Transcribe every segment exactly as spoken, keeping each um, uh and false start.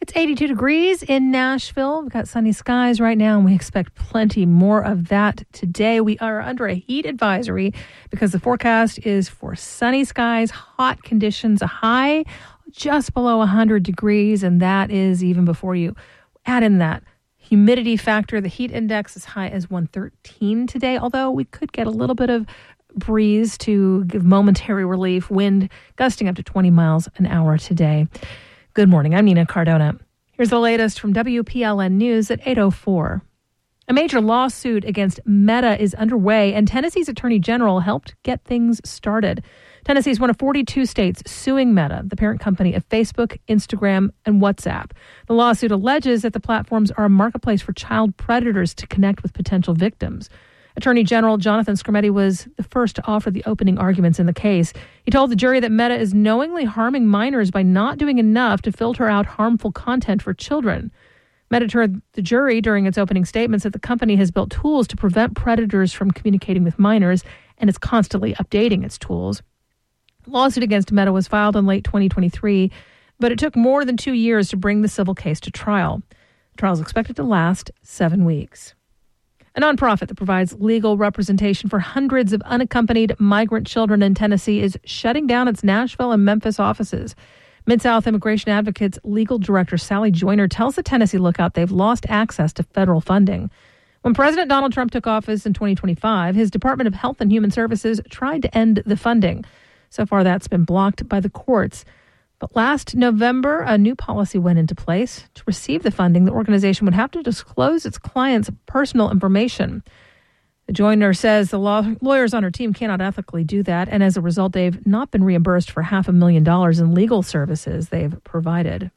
It's eighty-two degrees in Nashville. We've got sunny skies right now, and we expect plenty more of that today. We are under a heat advisory because the forecast is for sunny skies, hot conditions, a high just below one hundred degrees, and that is even before you add in that humidity factor. The heat index is high as one thirteen today, although we could get a little bit of breeze to give momentary relief. Wind gusting up to twenty miles an hour today. Good morning. I'm Nina Cardona. Here's the latest from W P L N News at eight oh four. A major lawsuit against Meta is underway, and Tennessee's Attorney General helped get things started. Tennessee is one of forty-two states suing Meta, the parent company of Facebook, Instagram, and WhatsApp. The lawsuit alleges that the platforms are a marketplace for child predators to connect with potential victims. Attorney General Jonathan Skrmetti was the first to offer the opening arguments in the case. He told the jury that Meta is knowingly harming minors by not doing enough to filter out harmful content for children. Meta told the jury during its opening statements that the company has built tools to prevent predators from communicating with minors and is constantly updating its tools. A lawsuit against Meta was filed in late twenty twenty-three, but it took more than two years to bring the civil case to trial. The trial is expected to last seven weeks. A nonprofit that provides legal representation for hundreds of unaccompanied migrant children in Tennessee is shutting down its Nashville and Memphis offices. Mid-South Immigration Advocates legal director Sally Joyner tells the Tennessee Lookout they've lost access to federal funding. When President Donald Trump took office in twenty twenty-five, his Department of Health and Human Services tried to end the funding. So far, that's been blocked by the courts. But last November, a new policy went into place. To receive the funding, the organization would have to disclose its clients' personal information. The Joyner says the law, lawyers on her team cannot ethically do that, and as a result, they've not been reimbursed for half a million dollars in legal services they've provided.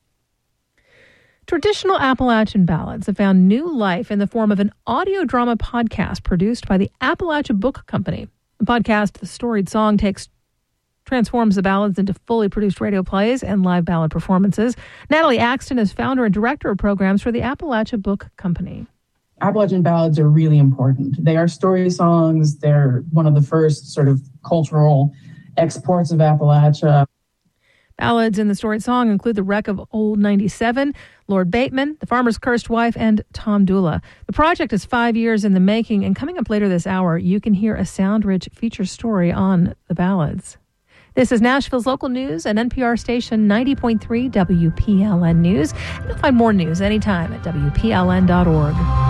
Traditional Appalachian ballads have found new life in the form of an audio drama podcast produced by the Appalachia Book Company. The podcast, The Storied Song, takes transforms the ballads into fully produced radio plays and live ballad performances. Natalie Axton is founder and director of programs for the Appalachia Book Company. Appalachian ballads are really important. They are story songs. They're one of the first sort of cultural exports of Appalachia. Ballads in The Storied Song include The Wreck of Old ninety-seven, Lord Bateman, The Farmer's Cursed Wife, and Tom Dula. The project is five years in the making, and coming up later this hour, you can hear a sound-rich feature story on the ballads. This is Nashville's local news and N P R station ninety point three W P L N News. You'll find more news anytime at W P L N dot org.